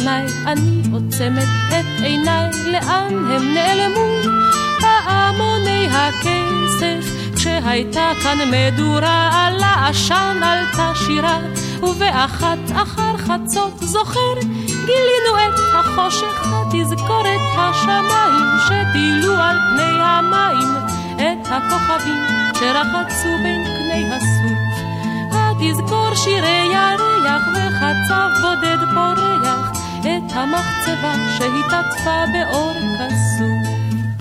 לפניי, אני עוצמת את עיניי, לאן הם נעלמו? פעמוני הכסף, כשהייתה כאן מדורה, על העשן עלתה שירה, ובאחת אחר חצות זוכר, גילינו את החושך, התזכורת השמיים, שטילו על פני המים, את הכוכבים שרחצו בין קני הסוף. התזכור שירי ירח וחצב בודד פורח, את המחצבה שהתעטפה באור כסוף.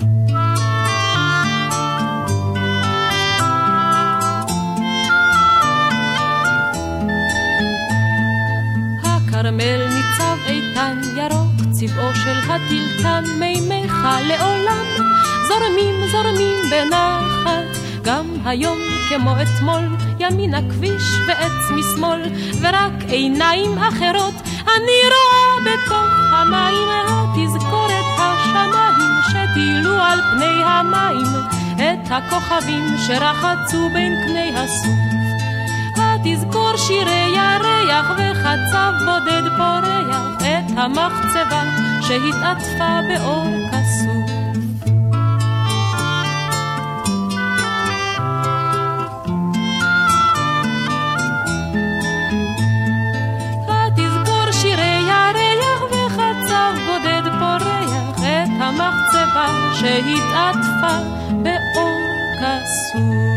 הכרמל ניצב איתן, ירוק צבעו של הטלטן, מימיך לעולם זורמים זורמים בנחת, גם היום כמו אתמול, ימין הכביש ועץ משמאל, ורק עיניים אחרות אני רואה בתוך המים, התזכורת השמיים שטילו על פני המים, את הכוכבים שרחצו בין קני הסוף. התזכור שירי ירח וחצב בודד פורח, את המחצבה שהתעטפה באור כסוף. התזכור שירי ירח וחצב בודד פורח, את המחצבה שהתעטפה באור כסוף.